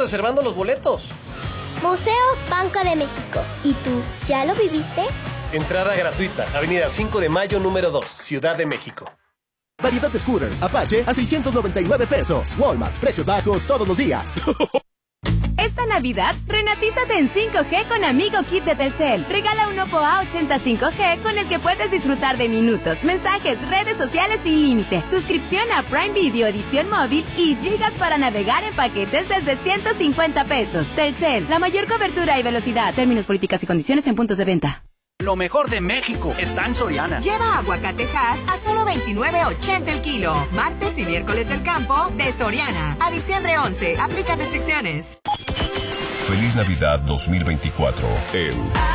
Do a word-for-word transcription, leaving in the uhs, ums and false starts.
reservando los boletos. Museo Banco de México. ¿Y tú, ya lo viviste? Entrada gratuita, Avenida cinco de Mayo, número dos, Ciudad de México. Variedad de scooters Apache a seiscientos noventa y nueve pesos. Walmart, precios bajos todos los días. Esta Navidad, renatízate en cinco G con Amigo Kit de Telcel. Regala un Oppo A ochenta cinco G con el que puedes disfrutar de minutos, mensajes, redes sociales sin límite, suscripción a Prime Video edición móvil y gigas para navegar en paquetes desde ciento cincuenta pesos. Telcel, la mayor cobertura y velocidad. Términos, políticas y condiciones en puntos de venta. Lo mejor de México está en Soriana. Lleva aguacate Hass a solo veintinueve ochenta el kilo. Martes y miércoles del campo de Soriana. A diciembre once. Aplica restricciones. Feliz Navidad dos mil veinticuatro en